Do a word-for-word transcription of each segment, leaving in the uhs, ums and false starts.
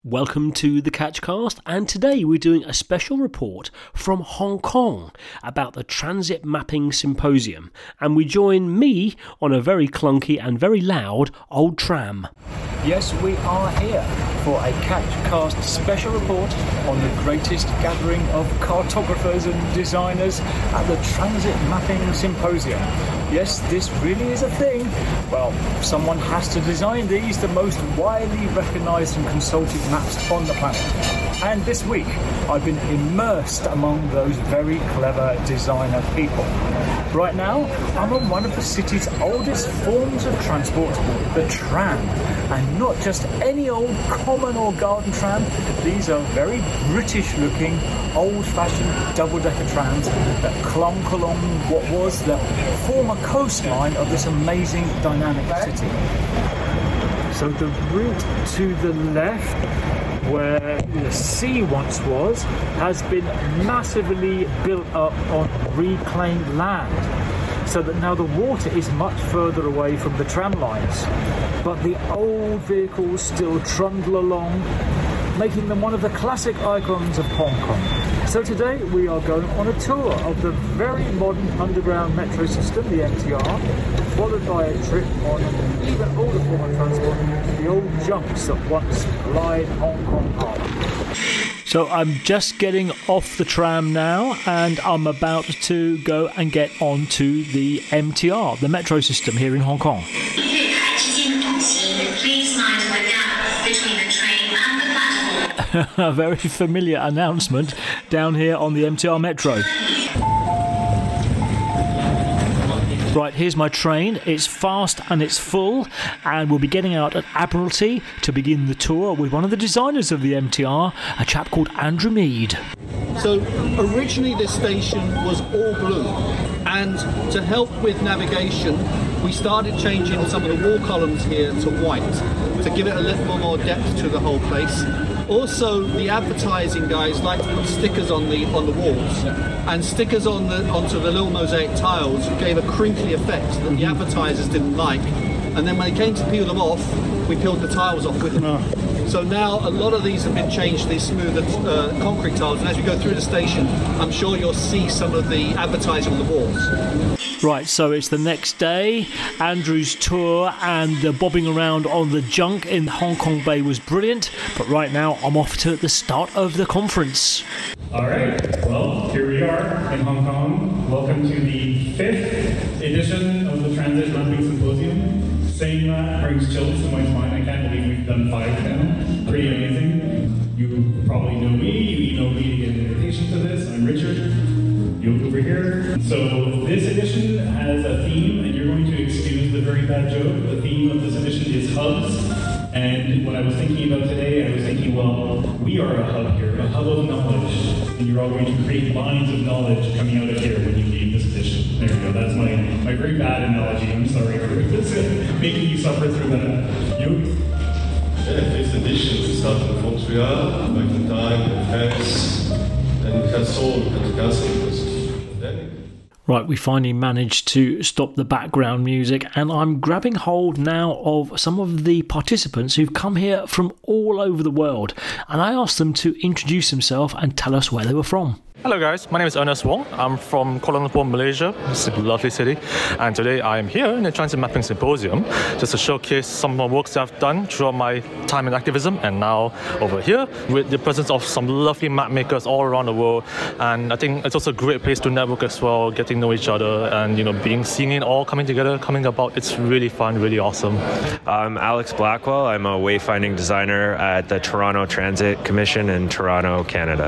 Welcome to the Catchcast, and today we're doing a special report from Hong Kong about the Transit Mapping Symposium, and we join me on a very clunky and very loud old tram. Yes, we are here for a Catchcast special report on the greatest gathering of cartographers and designers at the Transit Mapping Symposium. Yes, this really is a thing. Well, someone has to design these, the most widely recognised and consulted maps on the planet. And this week, I've been immersed among those very clever designer people. Right now, I'm on one of the city's oldest forms of transport, the tram. And not just any old common or garden tram. These are very British-looking, old-fashioned double-decker trams that clunk along what was the former coastline of this amazing, dynamic city. So the route to the left, where the sea once was, has been massively built up on reclaimed land, so that now the water is much further away from the tram lines. But the old vehicles still trundle along, making them one of the classic icons of Hong Kong. So today we are going on a tour of the very modern underground metro system, the M T R, followed by a trip on an even older form of transport, the old junks that once plied Hong Kong Harbour. So I'm just getting off the tram now, and I'm about to go and get onto the M T R, the metro system here in Hong Kong. Please mind the gap between the train and the platform. A very familiar announcement down here on the M T R Metro. Right, here's my train. It's fast and it's full, and we'll be getting out at Admiralty to begin the tour with one of the designers of the M T R, a chap called Andrew Mead. So originally this station was all blue, and to help with navigation we started changing some of the wall columns here to white to give it a little more depth to the whole place. Also, the advertising guys like to put stickers on the on the walls, and stickers on the onto the little mosaic tiles gave a crinkly effect that the advertisers didn't like. And then when they came to peel them off, we peeled the tiles off with them. Oh. So now a lot of these have been changed to these smoother uh, concrete tiles, and as you go through the station, I'm sure you'll see some of the advertising on the walls. Right, so it's the next day. Andrew's tour and the bobbing around on the junk in Hong Kong Bay was brilliant, but right now I'm off to the start of the conference. All right, well, here we are in Hong Kong. Welcome to the fifth edition of the Transit Mapping Symposium. Saying that brings chills to my spine. I can't believe we've done five now. Pretty amazing. You probably know me. You emailed me to get an invitation to this. I'm Richard. You look over here. So this edition has a theme, and you're going to excuse the very bad joke. The theme of this edition is hubs. And when I was thinking about today, I was thinking, well, we are a hub here, a hub of knowledge. And you're all going to create lines of knowledge coming out of here when you leave this edition. There we go. That's my, my very bad analogy. I'm sorry for this, making you suffer through that. You? Yeah, this edition we started in Montreal, back in time, in Paris, and we had Seoul and Kansas because of the pandemic. Right, we finally managed to stop the background music, and I'm grabbing hold now of some of the participants who've come here from all over the world, and I asked them to introduce themselves and tell us where they were from. Hello guys, my name is Ernest Wong. I'm from Kuala Lumpur, Malaysia. It's a lovely city. And today I am here in the Transit Mapping Symposium just to showcase some of the works I've done throughout my time in activism, and now over here with the presence of some lovely map makers all around the world. And I think it's also a great place to network as well, getting to know each other and, you know, being seeing it all coming together, coming about. It's really fun, really awesome. I'm Alex Blackwell. I'm a wayfinding designer at the Toronto Transit Commission in Toronto, Canada.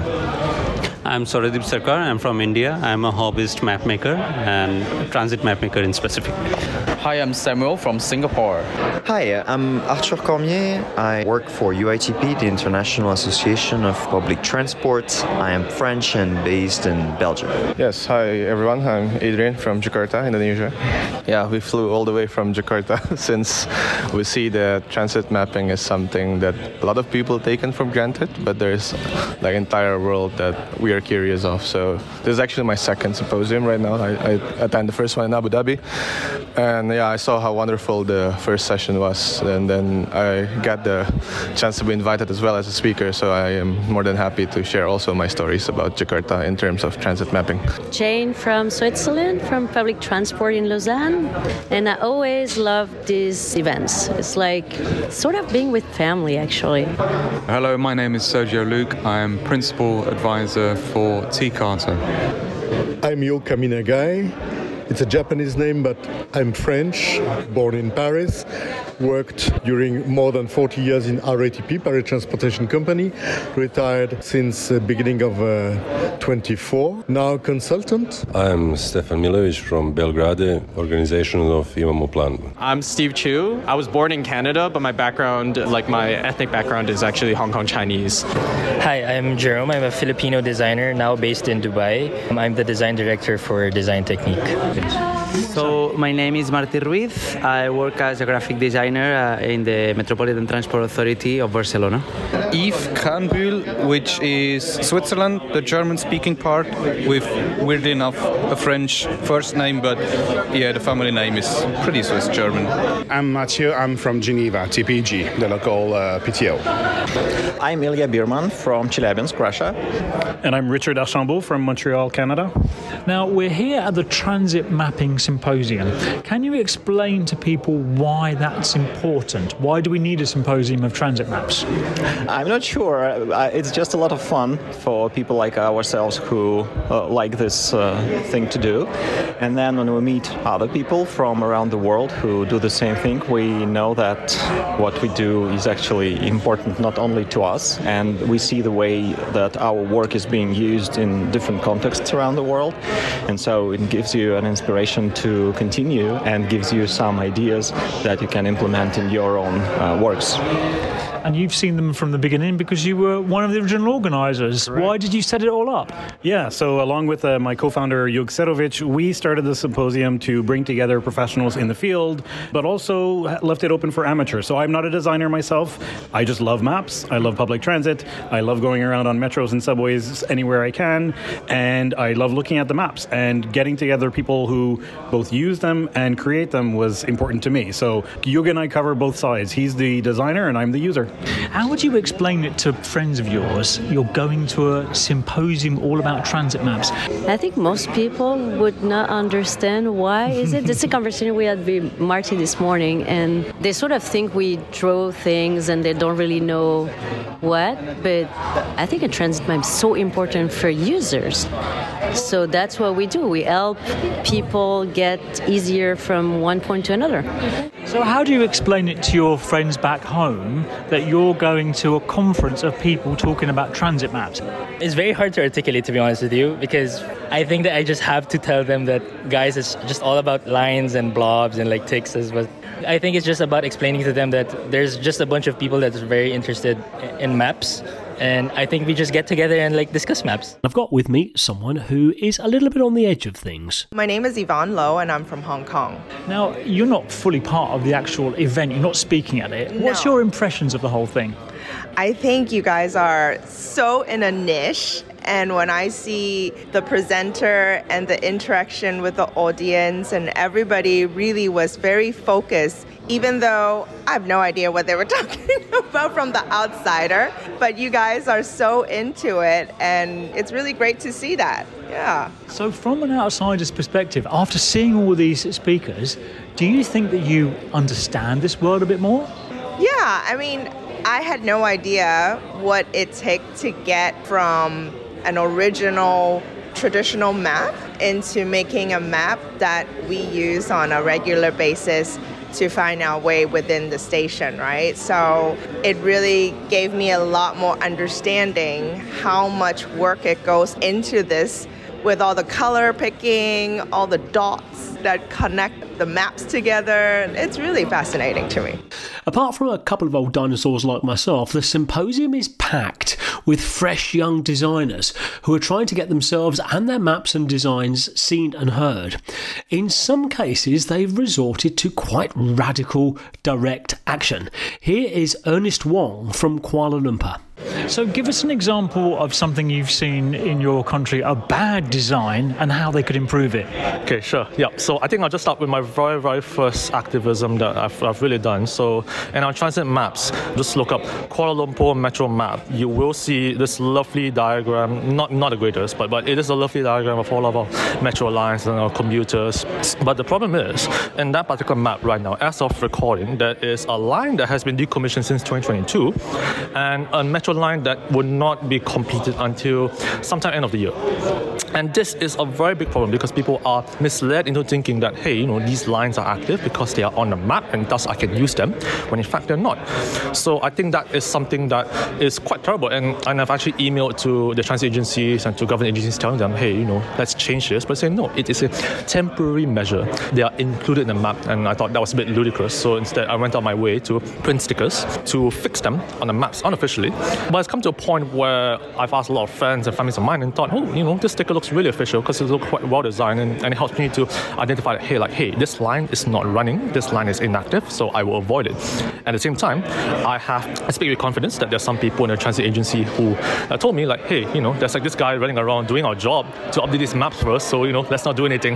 I'm Soradip Sarkar. I'm from India. I'm a hobbyist map maker and transit map maker in specific. Hi, I'm Samuel from Singapore. Hi, I'm Arthur Cormier. I work for U I T P, the International Association of Public Transport. I am French and based in Belgium. Yes, hi everyone. I'm Adrian from Jakarta, Indonesia. Yeah, we flew all the way from Jakarta since we see that transit mapping is something that a lot of people taken for granted, but there's like entire world that we are curious of. So this is actually my second symposium right now. I, I attend the first one in Abu Dhabi, and yeah, I saw how wonderful the first session was, and then I got the chance to be invited as well as a speaker, so I am more than happy to share also my stories about Jakarta in terms of transit mapping. Jane from Switzerland, from public transport in Lausanne, and I always love these events. It's like sort of being with family, actually. Hello, my name is Sergio Luke. I am Principal Advisor for T-Carta. I'm Yoka Minagai. It's a Japanese name, but I'm French, born in Paris, worked during more than forty years in R A T P, Paris Transportation Company, retired since the beginning of uh, twenty-four, now consultant. I'm Stefan Milovic from Belgrade, organization of Imamo Plan. I'm Steve Chu. I was born in Canada, but my background, like my ethnic background, is actually Hong Kong Chinese. Hi, I'm Jerome. I'm a Filipino designer now based in Dubai. I'm the design director for Design Technique. So my name is Martí Ruiz. I work as a graphic designer uh, in the Metropolitan Transport Authority of Barcelona. Yves Kranbühl, which is Switzerland, the German-speaking part, with, weirdly enough, a French first name, but yeah, the family name is pretty Swiss German. I'm Mathieu. I'm from Geneva, T P G, the local uh, P T O. I'm Ilya Bierman from Chelyabinsk, Russia. And I'm Richard Archambault from Montreal, Canada. Now, we're here at the Transit Mapping Symposium. Can you explain to people why that's important? Why do we need a symposium of transit maps? I'm not sure. It's just a lot of fun for people like ourselves who uh, like this uh, thing to do. And then when we meet other people from around the world who do the same thing, we know that what we do is actually important not only to us, and we see the way that our work is being used in different contexts around the world. And so it gives you an inspiration to continue and gives you some ideas that you can implement in your own uh, works. And you've seen them from the beginning because you were one of the original organisers. Correct. Why did you set it all up? Yeah, so along with uh, my co-founder Jug Serovic, we started the symposium to bring together professionals in the field, but also left it open for amateurs. So I'm not a designer myself. I just love maps. I love public transit. I love going around on metros and subways anywhere I can. And I love looking at the maps. And getting together people who both use them and create them was important to me. So Jug and I cover both sides. He's the designer and I'm the user. How would you explain it to friends of yours? You're going to a symposium all about transit maps. I think most people would not understand why is it. It's a conversation we had with Marty this morning, and they sort of think we draw things and they don't really know what. But I think a transit map is so important for users. So that's what we do. We help people get easier from one point to another. So how do you explain it to your friends back home that you're going to a conference of people talking about transit maps? It's very hard to articulate, to be honest with you, because I think that I just have to tell them that, guys, it's just all about lines and blobs and like ticks. But I think it's just about explaining to them that there's just a bunch of people that's very interested in maps. And I think we just get together and like discuss maps. I've got with me someone who is a little bit on the edge of things. My name is Yvonne Lowe and I'm from Hong Kong. Now, you're not fully part of the actual event. You're not speaking at it. No. What's your impressions of the whole thing? I think you guys are so in a niche. And when I see the presenter and the interaction with the audience, and everybody really was very focused, even though I have no idea what they were talking about from the outsider, but you guys are so into it, and it's really great to see that. Yeah. So from an outsider's perspective, after seeing all these speakers, do you think that you understand this world a bit more? Yeah, I mean, I had no idea what it takes to get from an original traditional map into making a map that we use on a regular basis to find our way within the station, right? So it really gave me a lot more understanding how much work it goes into this, with all the color picking, all the dots that connect the maps together. It's really fascinating to me. Apart from a couple of old dinosaurs like myself, the symposium is packed with fresh young designers who are trying to get themselves and their maps and designs seen and heard. In some cases, they've resorted to quite radical direct action. Here is Ernest Wong from Kuala Lumpur. So give us an example of something you've seen in your country, a bad design, and how they could improve it. Okay, sure. Yeah. So I think I'll just start with my very, very first activism that I've, I've really done. So in our transit maps, just look up Kuala Lumpur Metro map. You will see this lovely diagram, not not the greatest, but, but it is a lovely diagram of all of our metro lines and our commuters. But the problem is, in that particular map right now, as of recording, there is a line that has been decommissioned since twenty twenty-two and a metro line that would not be completed until sometime end of the year. And this is a very big problem because people are misled into thinking that, hey, you know, these lines are active because they are on the map and thus I can use them, when in fact they're not. So I think that is something that is quite terrible. And, and I've actually emailed to the transit agencies and to government agencies telling them, hey, you know, let's change this. But saying, no, it is a temporary measure. They are included in the map. And I thought that was a bit ludicrous. So instead, I went on my way to print stickers to fix them on the maps unofficially. But it's come to a point where I've asked a lot of friends and families of mine and thought, oh, you know, this sticker looks really official because it looks quite well designed and, and it helps me to identify that, hey, like, hey, this line is not running, this line is inactive, so I will avoid it. At the same time, I have, I speak with confidence that there's some people in the transit agency who uh, told me, like, hey, you know, there's like this guy running around doing our job to update these maps for us, so, you know, let's not do anything.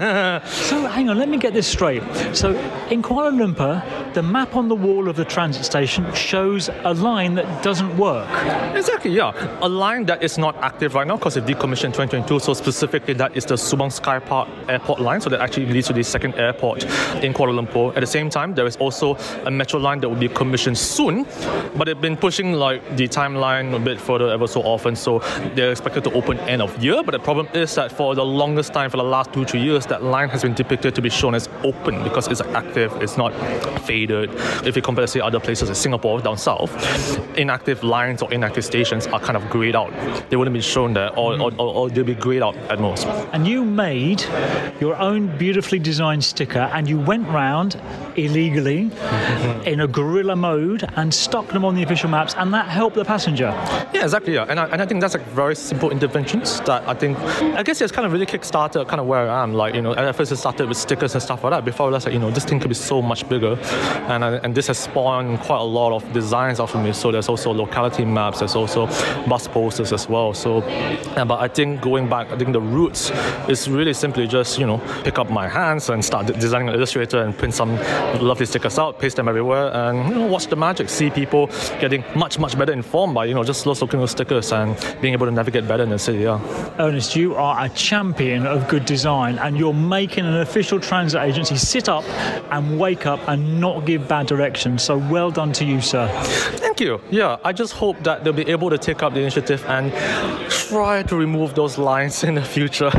So hang on, let me get this straight. So in Kuala Lumpur, the map on the wall of the transit station shows a line that doesn't work. Exactly, yeah. A line that is not active right now because it decommissioned in twenty twenty-two, so specifically that is the Subang Sky Park airport line, so that actually leads to the second airport in Kuala Lumpur. At the same time, there is also a metro line that will be commissioned soon, but they've been pushing like the timeline a bit further ever so often, so they're expected to open end of year. But the problem is that for the longest time, for the last two, three years, that line has been depicted to be shown as open because it's active, it's not faded. If you compare to say other places like Singapore down south, inactive lines or inactive stations are kind of grayed out. They wouldn't be shown there, or, or, or, or they'll be grayed out at most. And you made your own beautifully designed sticker and you went round illegally in a guerrilla mode and stuck them on the official maps, and that helped the passenger. Yeah, exactly. Yeah, and I, and I think that's like very simple interventions that I think, I guess it's kind of really kickstarted kind of where I am. Like, you know, at first it started with stickers and stuff like that. Before I realized, like, you know, this thing could be so much bigger, and uh, and this has spawned quite a lot of designs out of me. So there's also locality maps, there's also bus posters as well. So, uh, but I think going back, I think the roots is really simply just, you know, pick up my hands and start designing an Illustrator and print some lovely stickers out, paste them everywhere, and, you know, watch the magic. See people getting much, much better informed by, you know, just looking at those stickers and being able to navigate better in the city. Yeah. Ernest, you are a champion of good design, and you're making an official transit agency sit up and wake up and not give bad directions. So well done to you, sir. Thank you. Yeah, I just hope that they'll be able to take up the initiative and try to remove those lines in the future.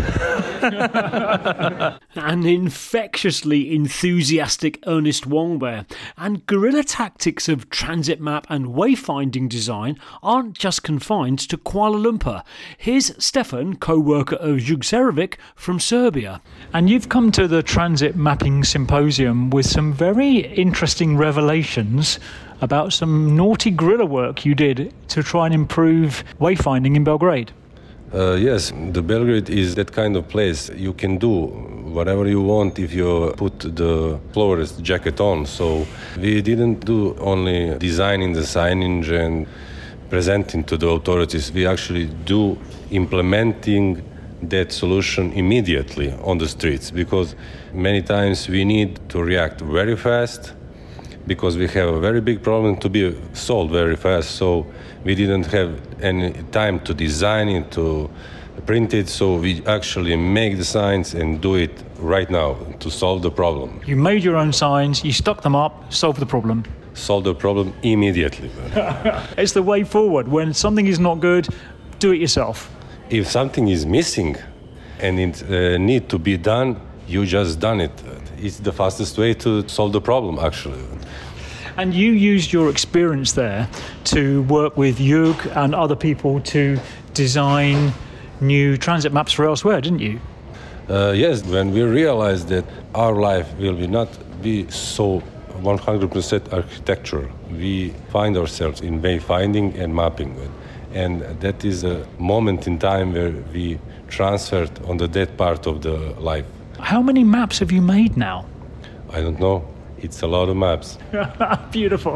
An infectiously enthusiastic Ernest Wong there. And guerrilla tactics of transit map and wayfinding design aren't just confined to Kuala Lumpur. Here's Stefan, co-worker of Jugcerovic from Serbia. And you've come to the Transit Mapping Symposium with some very interesting revelations about some naughty guerrilla work you did to try and improve wayfinding in Belgrade. Uh, yes, the Belgrade is that kind of place. You can do whatever you want if you put the florist jacket on. So we didn't do only designing the signage and presenting to the authorities. We actually do implementing that solution immediately on the streets, because many times we need to react very fast because we have a very big problem to be solved very fast. So we didn't have any time to design it, to print it, so we actually make the signs and do it right now to solve the problem. You made your own signs, you stuck them up, solved the problem. Solve the problem immediately. It's the way forward. When something is not good, do it yourself. If something is missing and it uh, need to be done, you just done it. It's the fastest way to solve the problem, actually. And you used your experience there to work with Jug and other people to design new transit maps for elsewhere, didn't you? Uh, yes, when we realized that our life will be not be so one hundred percent architecture, we find ourselves in wayfinding and mapping. And that is a moment in time where we transferred on the that part of the life. How many maps have you made now? I don't know. It's a lot of maps. Beautiful.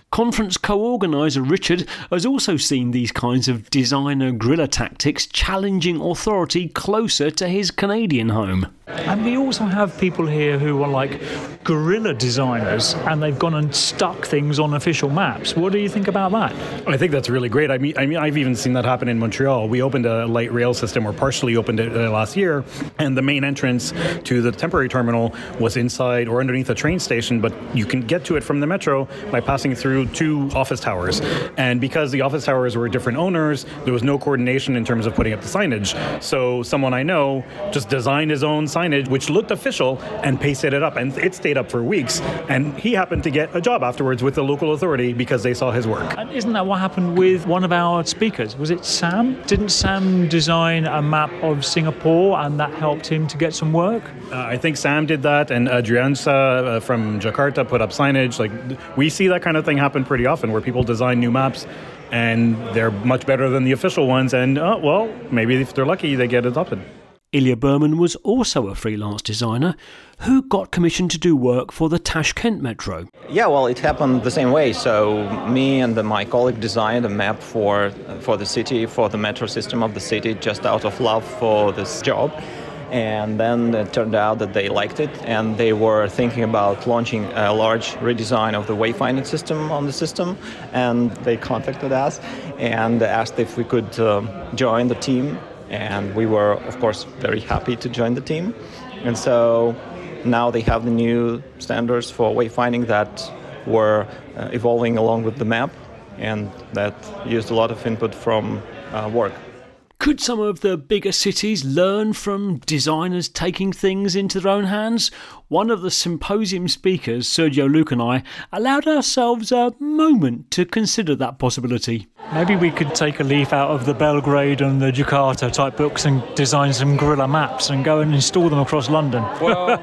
Conference co-organiser Richard has also seen these kinds of designer guerrilla tactics challenging authority closer to his Canadian home. And we also have people here who are like guerrilla designers, and they've gone and stuck things on official maps. What do you think about that? I think that's really great. I mean, I mean, I've even seen that happen in Montreal. We opened a light rail system, or partially opened it uh, last year, and the main entrance to the temporary terminal was inside or underneath a train station, but you can get to it from the metro by passing through two office towers. And because the office towers were different owners, there was no coordination in terms of putting up the signage. So someone I know just designed his own signage, which looked official, and pasted it up, and it stayed up for weeks. And he happened to get a job afterwards with the local authority because they saw his work. And isn't that what happened with one of our speakers? Was it Sam? Didn't Sam design a map of Singapore, and that helped him to get some work? Uh, I think Sam did that, and Adriansa uh, from Jakarta put up signage. Like, we see that kind of thing happen pretty often, where people design new maps and they're much better than the official ones, and uh, well, maybe if they're lucky, they get adopted. Ilya Berman was also a freelance designer who got commissioned to do work for the Tashkent Metro. Yeah, well, it happened the same way. So me and the, my colleague designed a map for for the city, for the metro system of the city, just out of love for this job. And then it turned out that they liked it, and they were thinking about launching a large redesign of the wayfinding system on the system. And they contacted us and asked if we could uh, join the team. And we were, of course, very happy to join the team. And so now they have the new standards for wayfinding that were uh, evolving along with the map, and that used a lot of input from uh, work. Could some of the bigger cities learn from designers taking things into their own hands? One of the symposium speakers, Sergio Luke, and I allowed ourselves a moment to consider that possibility. Maybe we could take a leaf out of the Belgrade and the Jakarta type books and design some guerrilla maps and go and install them across London. Well,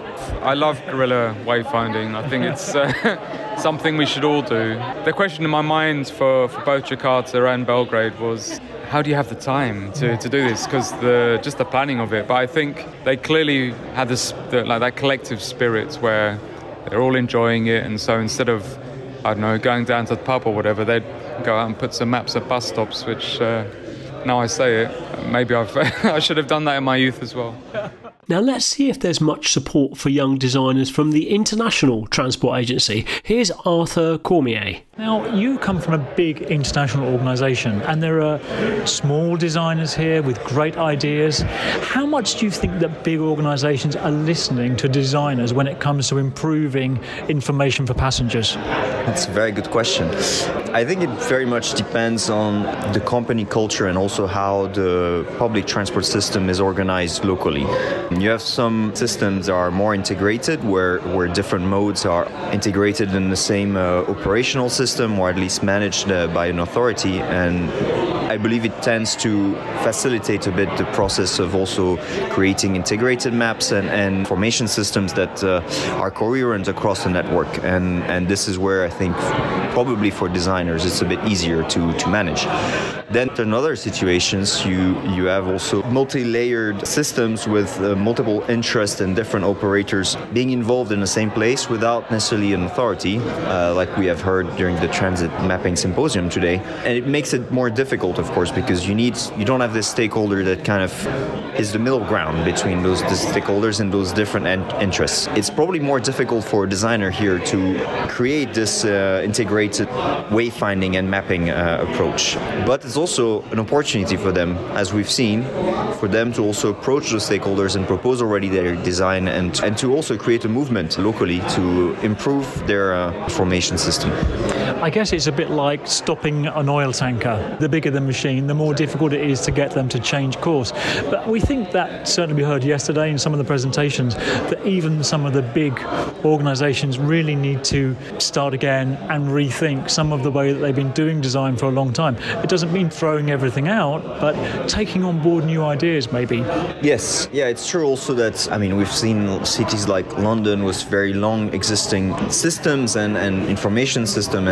I love guerrilla wayfinding. I think it's uh, something we should all do. The question in my mind for, for both Jakarta and Belgrade was, how do you have the time to, to do this? Because the just the planning of it. But I think they clearly had this the, like that collective spirit where they're all enjoying it, and so instead of, I don't know, going down to the pub or whatever, they'd go out and put some maps at bus stops. Which uh, now I say it, maybe I've I should have done that in my youth as well. Now let's see if there's much support for young designers from the International Transport Agency. Here's Arthur Cormier. Now, you come from a big international organisation, and there are small designers here with great ideas. How much do you think that big organisations are listening to designers when it comes to improving information for passengers? That's a very good question. I think it very much depends on the company culture and also how the public transport system is organized locally. You have some systems that are more integrated, where, where different modes are integrated in the same uh, operational system, or at least managed uh, by an authority, and I believe it tends to facilitate a bit the process of also creating integrated maps and, and information systems that uh, are coherent across the network, and, and this is where I think probably for designers it's a bit easier to, to manage. Then in other situations you, you have also multi-layered systems with uh, multiple interests and different operators being involved in the same place without necessarily an authority, uh, like we have heard during the Transit Mapping Symposium today. And it makes it more difficult, of course, because you need you don't have this stakeholder that kind of is the middle ground between those the stakeholders and those different en- interests. It's probably more difficult for a designer here to create this uh, integrated wayfinding and mapping uh, approach. But it's also an opportunity for them, as we've seen, for them to also approach the stakeholders and propose already their design, and, and to also create a movement locally to improve their uh, information system. I guess it's a bit like stopping an oil tanker. The bigger the machine, the more difficult it is to get them to change course. But we think that, certainly we heard yesterday in some of the presentations, that even some of the big organisations really need to start again and rethink some of the way that they've been doing design for a long time. It doesn't mean throwing everything out, but taking on board new ideas maybe. Yes, yeah, it's true also that, I mean, we've seen cities like London with very long existing systems and, and information system, and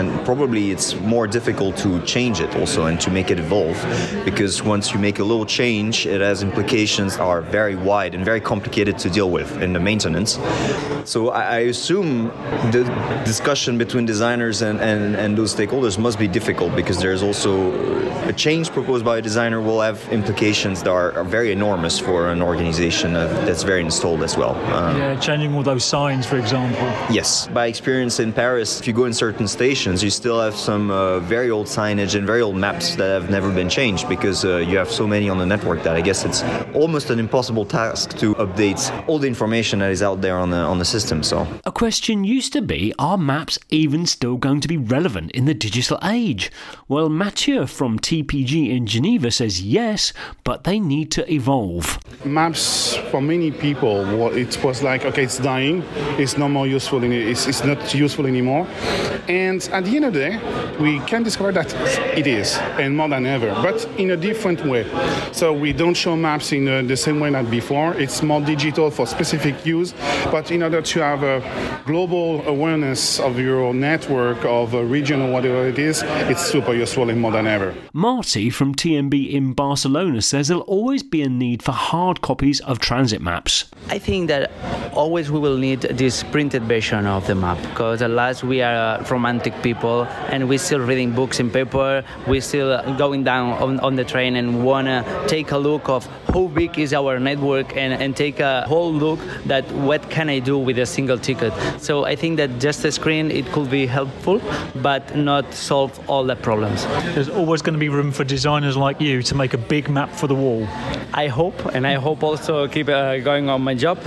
and probably it's more difficult to change it also and to make it evolve, because once you make a little change, it has implications that are very wide and very complicated to deal with in the maintenance. So I, I assume the discussion between designers and, and, and those stakeholders must be difficult, because there's also a change proposed by a designer will have implications that are, are very enormous for an organization uh, that's very installed as well. Um, yeah, changing all those signs, for example. Yes. By experience in Paris, if you go in certain stations, you still have some uh, very old signage and very old maps that have never been changed, because uh, you have so many on the network that I guess it's almost an impossible task to update all the information that is out there on the, on the system. So a question used to be, are maps even still going to be relevant in the digital age? Well, Mathieu from T P G in Geneva says yes, but they need to evolve. Maps, for many people, it was like, okay, it's dying, it's no more useful, in, it's, it's not useful anymore. And at the end of the day, we can discover that it is, and more than ever, but in a different way. So we don't show maps in uh, the same way as before. It's more digital for specific use, but in order to have a global awareness of your network, of a region or whatever it is, it's super useful and more than ever. Marty from T M B in Barcelona says there'll always be a need for hard copies of transit maps. I think that always we will need this printed version of the map, because at last we are romantic people and we're still reading books in paper, we're still going down on, on the train and want to take a look of how big is our network and, and take a whole look that what can I do with a single ticket. So I think that just a screen, it could be helpful, but not solve all the problems. There's always going to be room for designers like you to make a big map for the wall. I hope, and I hope also keep uh, going on my job.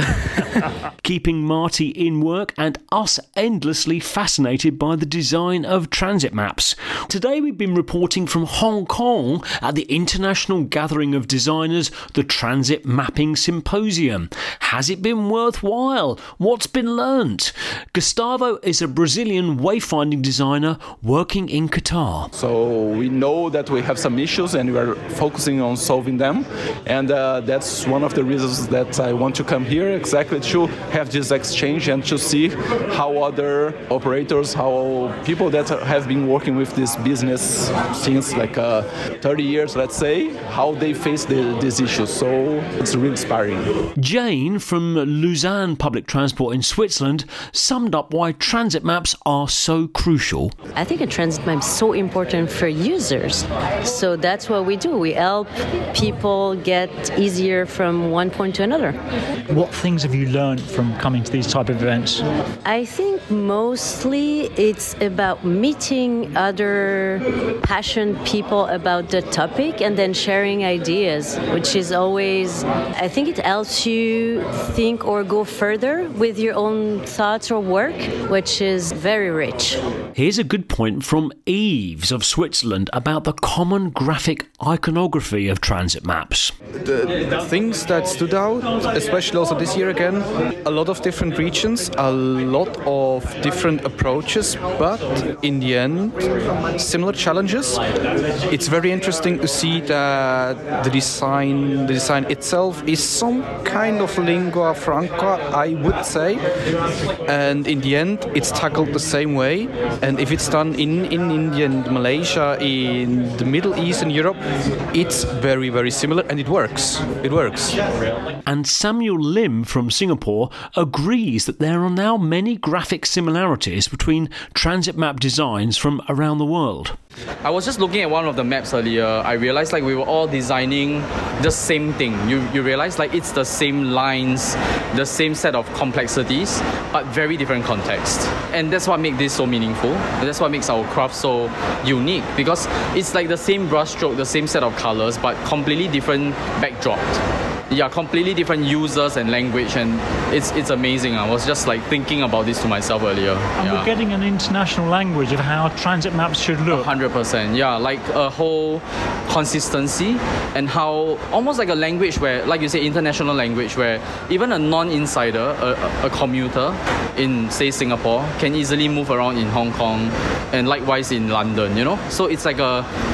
Keeping Marty in work and us endlessly fascinated by the design of transit maps. Today we've been reporting from Hong Kong at the International Gathering of Designers, the Transit Mapping Symposium. Has it been worthwhile? What's been learnt? Gustavo is a Brazilian wayfinding designer working in Qatar. So we know that we have some issues and we are focusing on solving them, and uh, that's one of the reasons that I want to come here, exactly to have this exchange and to see how other operators, how people that have been working with this business since like uh, thirty years, let's say, how they face the, these issues. So it's really inspiring. Jane from Lausanne Public Transport in Switzerland summed up why transit maps are so crucial. I think a transit map is so important for users. So that's what we do. We help people get easier from one point to another. What things have you learned from coming to these type of events? I think mostly it's about meeting other passionate people about the topic and then sharing ideas, which is always, I think it helps you think or go further with your own thoughts or work, which is very rich. Here's a good point from Yves of Switzerland about the common graphic iconography of transit maps. The, the things that stood out, especially also this year again, a lot of different regions, a lot of different approaches, but in the end, similar challenges. It's very interesting to see that the design, the design itself is some kind of lingua franca, I would say, and in the end, it's tackled the same way. And if it's done in, in India and Malaysia, in the Middle East and Europe, it's very, very similar, and it works. It works. And Samuel Lim from Singapore agrees that there are now many graphic similarities between transit map designs from around the world. I was just looking at one of the maps earlier. I realized like we were all designing the same thing. You you realize like it's the same lines, the same set of complexities, but very different context. And that's what makes this so meaningful. And that's what makes our craft so unique, because it's like the same brushstroke, the same set of colors, but completely different backdrop. Yeah, completely different users and language, and it's it's amazing. I was just like thinking about this to myself earlier. And yeah. we're getting an international language of how transit maps should look. one hundred percent, yeah, like a whole consistency, and how almost like a language where, like you say, international language where even a non-insider, a, a commuter in, say, Singapore can easily move around in Hong Kong, and likewise in London, you know? So it's like a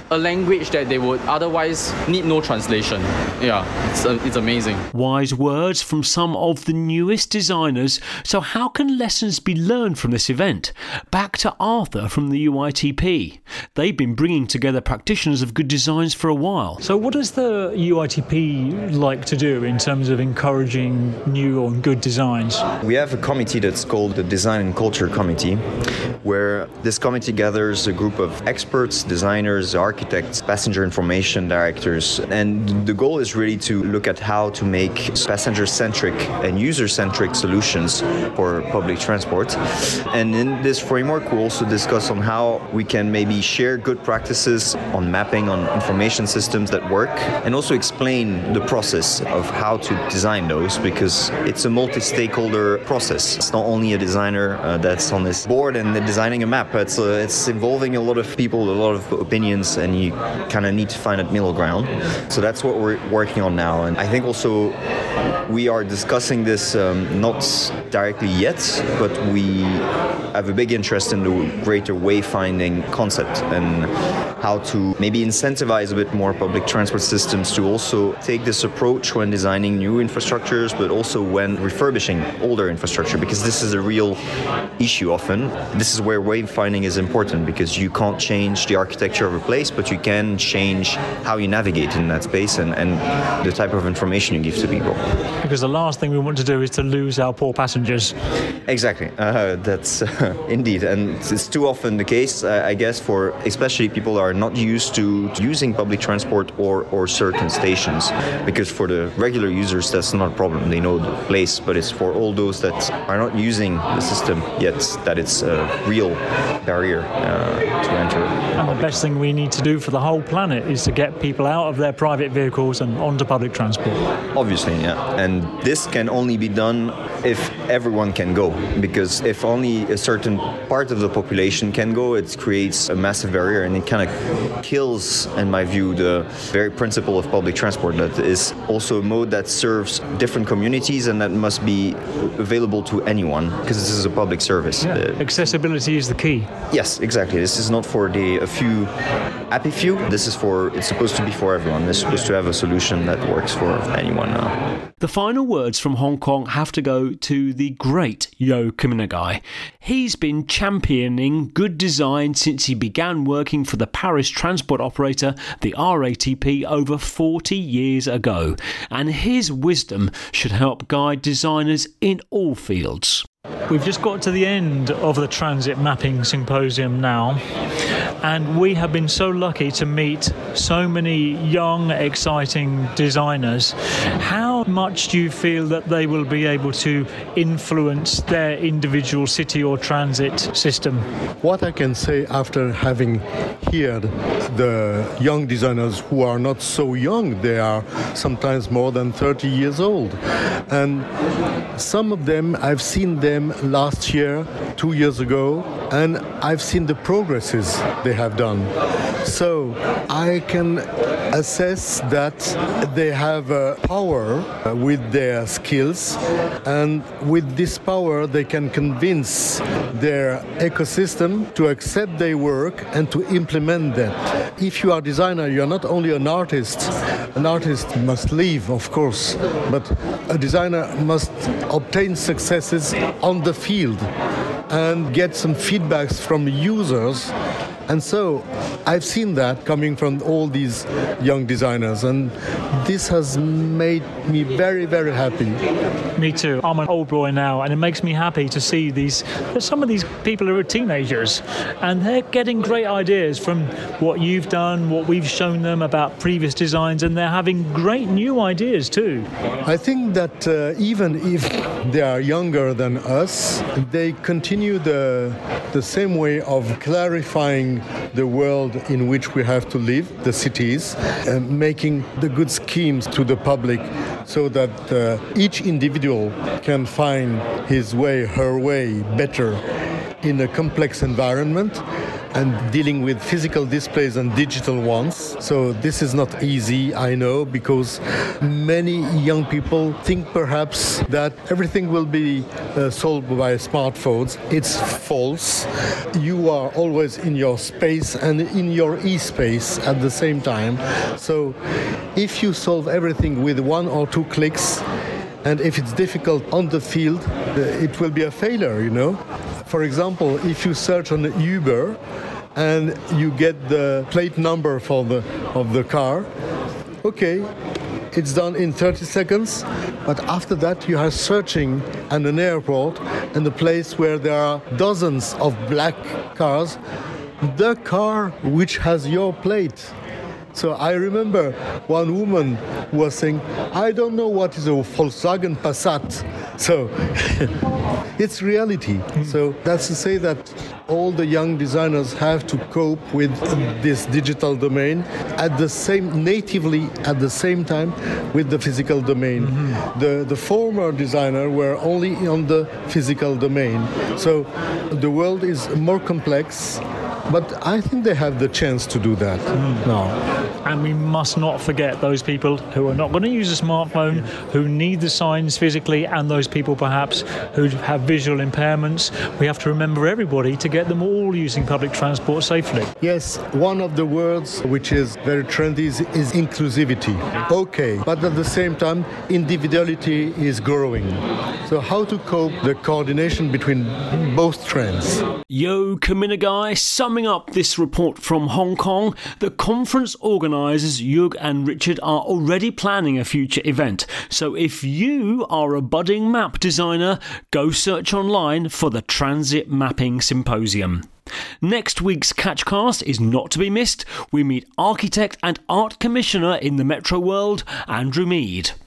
a language that they would otherwise need no translation. Yeah, it's, uh, it's amazing. Wise words from some of the newest designers. So how can lessons be learned from this event? Back to Arthur from the U I T P. They've been bringing together practitioners of good designs for a while. So what does the U I T P like to do in terms of encouraging new or good designs? We have a committee that's called the Design and Culture Committee, where this committee gathers a group of experts, designers, architects, passenger information directors, and the goal is really to look at how to make passenger-centric and user-centric solutions for public transport. And in this framework, we'll also discuss on how we can maybe share good practices on mapping, on information systems that work, and also explain the process of how to design those, because it's a multi-stakeholder process. It's not only a designer uh, that's on this board and they're designing a map. It's uh, it's involving a lot of people, a lot of opinions, and you kind of need to find that middle ground. So that's what we're working on now. And I think also we are discussing this um, not directly yet, but we have a big interest in the greater wayfinding concept and how to maybe incentivize a bit more public transport systems to also take this approach when designing new infrastructures, but also when refurbishing older infrastructure, because this is a real issue often. This is where wayfinding is important, because you can't change the architecture of a place, but you can change how you navigate in that space and, and the type of information you give to people. Because the last thing we want to do is to lose our poor passengers. Exactly. Uh, that's uh, indeed. And it's too often the case, uh, I guess, for especially people who are not used to using public transport or, or certain stations. Because for the regular users, that's not a problem. They know the place. But it's for all those that are not using the system yet that it's a real barrier uh, to enter. And the best thing we need to do for the whole planet is to get people out of their private vehicles and onto public transport. Obviously, yeah. And this can only be done if everyone can go, because if only a certain part of the population can go, it creates a massive barrier, and it kind of kills, in my view, the very principle of public transport, that is also a mode that serves different communities and that must be available to anyone, because this is a public service. Yeah. Uh, Accessibility is the key. Yes, exactly. This is not for the a few happy few. This is for, it's supposed to be for everyone. It's supposed to have a solution that works for anyone now. The final words from Hong Kong have to go to the great Yo Kuminagai. He's been championing good design since he began working for the Paris transport operator, the R A T P, over forty years ago. And his wisdom should help guide designers in all fields. We've just got to the end of the Transit Mapping Symposium now, and we have been so lucky to meet so many young, exciting designers. How much do you feel that they will be able to influence their individual city or transit system? What I can say after having heard the young designers who are not so young, they are sometimes more than thirty years old. And some of them, I've seen them last year, two years ago, and I've seen the progresses they have done. So I can assess that they have uh, power uh, with their skills, and with this power they can convince their ecosystem to accept their work and to implement that. If you are a designer, you are not only an artist. An artist must live, of course, but a designer must obtain successes on the field and get some feedbacks from users. And so I've seen that coming from all these young designers, and this has made me very, very happy. Me too. I'm an old boy now, and it makes me happy to see these. Some of these people who are teenagers, and they're getting great ideas from what you've done, what we've shown them about previous designs, and they're having great new ideas too. I think that uh, even if they are younger than us, they continue the the same way of clarifying the world in which we have to live, the cities, and making the good schemes to the public so that uh, each individual can find his way, her way better in a complex environment. and dealing with physical displays and digital ones. So this is not easy, I know, because many young people think perhaps that everything will be uh, solved by smartphones. It's false. You are always in your space and in your e-space at the same time. So if you solve everything with one or two clicks, and if it's difficult on the field, uh, it will be a failure, you know. For example, if you search on Uber and you get the plate number for the of the car, okay, it's done in thirty seconds, but after that you are searching at an airport and a place where there are dozens of black cars, the car which has your plate. So I remember one woman was saying, I don't know what is a Volkswagen Passat. So it's reality. Mm. So that's to say that all the young designers have to cope with this digital domain at the same, natively at the same time with the physical domain. Mm-hmm. The, the former designer were only on the physical domain. So the world is more complex, but I think they have the chance to do that mm. now. And we must not forget those people who are not going to use a smartphone, who need the signs physically, and those people perhaps who have visual impairments. We have to remember everybody to get them all using public transport safely. Yes, one of the words which is very trendy is, is inclusivity. Okay, but at the same time, individuality is growing. So how to cope the coordination between both trends? Yo Kuminagai, summing up this report from Hong Kong, the conference organisers Jörg and Richard are already planning a future event. So if you are a budding map designer, go search online for the Transit Mapping Symposium. Next week's Catchcast is not to be missed. We meet architect and art commissioner in the Metro World, Andrew Mead.